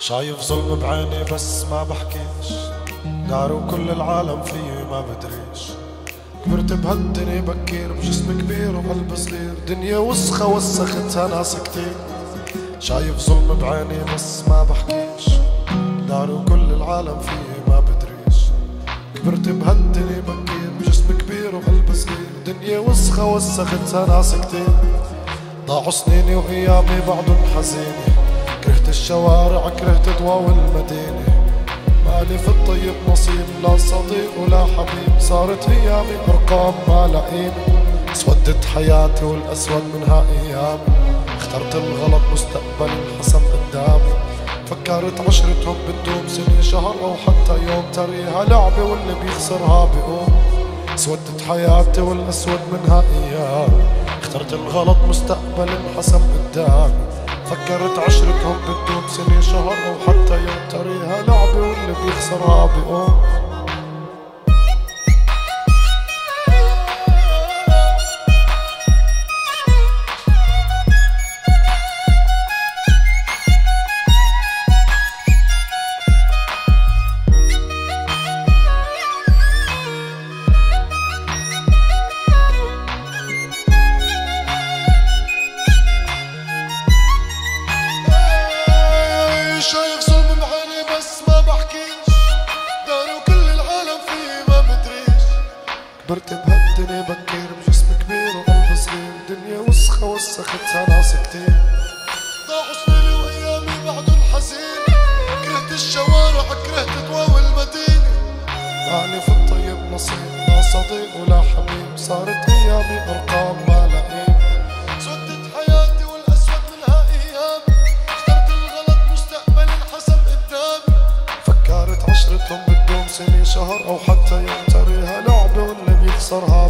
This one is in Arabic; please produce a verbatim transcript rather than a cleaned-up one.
شايف ظلم بعيني بس ما بحكيش، داري وكل العالم فيي ما بدريش. كبرت بهالدنيا بكير بجسم كبير وبقلب صغير، دنيا وسخة وسختها ناس كتير. شايف ظلم بعيني بس ما بحكيش، داري وكل العالم فيي ما بدريش. كبرت بهالدنيا بكير بجسم كبير وبقلب صغير، دنيا وسخة وسختها ناس كتير. ضاعوا سنيني وايامي بعضن حزينة، كرهت الشوارع كرهت ضواو المدينة. مالي في الطيب نصيب، لا صديق ولا حبيب، صارت ايامي ارقام ما لقيني. اسودت حياتي والاسود منها ايامي، اخترت الغلط مستقبل انحسم قدامي. فكرت عشرتهم بتدوم سنة شهر او حتى يوم، تريها لعبة واللي بيخسرها بيقوم. اسودت حياتي والاسود منها ايامي، اخترت الغلط مستقبل انحسم قدامي. فكرت عشرتهم بتدوم سنة شهر او حتى يوم، تريها لعبة واللي بيخسرها بيقوم. شايف ظلم بعيني بس ما بحكيش، داري وكل العالم فيه ما بدريش. كبرت بهالدنيا بكير بجسم كبير وقلب صغير، دنيا وسخة وسختها ناس كتير. ضاعوا سنيني وايامي بعدن حزين، كرهت الشوارع كرهت ضواو المدينة. مالي في الطيب نصيب، لا صديق ولا حبيب، صارت ايامي ارقام ما لقيت. سودت حياتي والاسود منها ايامي، عشرتهم بتدوم سنة شهر او حتى يوم، تريها لعبة واللي بيخسرها